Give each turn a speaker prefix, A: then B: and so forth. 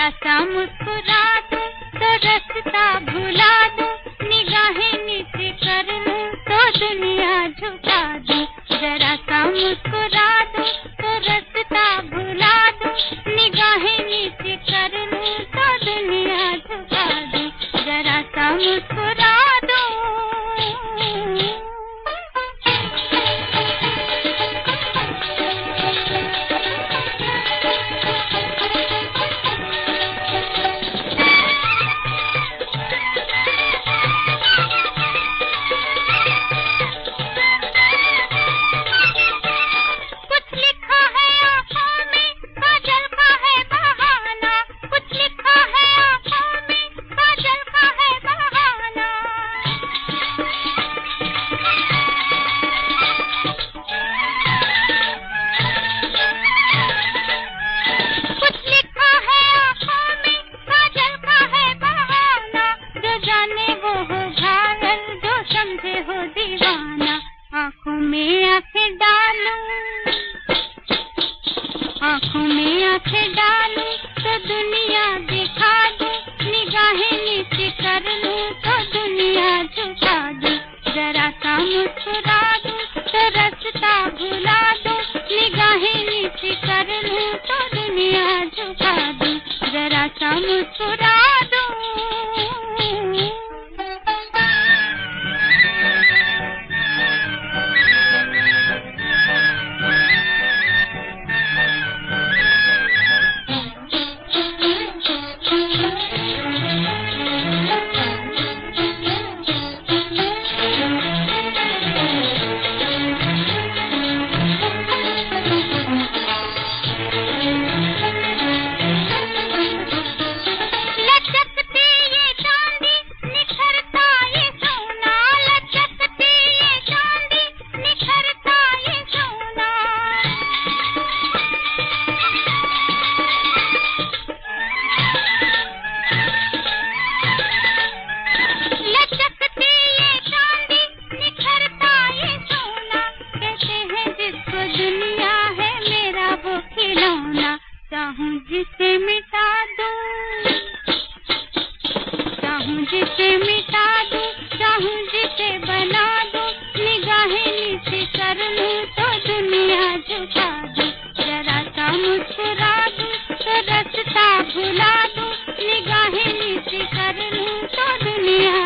A: जरा सा मुस्कुरा दूं तो रास्ता भुला दूं, निगाहें नीचे कर लूं तो दुनिया झुका दूं। जरा सा मुस्कुरा दूं तो रास्ता भुला दूं, निगाहें नीचे कर लूं तो दुनिया झुका दूं। जरा सा मुस्कुरा दूं। आँखों में आँखें डालूं तो दुनिया दिखा दूं, निगाहें नीचे कर लूं तो दुनिया झुका दूं। जरा सा मुस्कुरा दूं तो रास्ता भुला दूं, निगाहें नीचे कर लूं तो दुनिया झुका दूं। जरा सा मुस्कुरा दूं। चाहूं जिसे मिटा दूं, चाहूं जिसे मिटा दूं, चाहूं जिसे बना दूं, निगाहें नीचे कर लूं तो दुनिया झुका दूं। जरा सा मुस्कुरा दूं तो रास्ता भुला दूं, निगाहें नीचे कर लूं तो दुनिया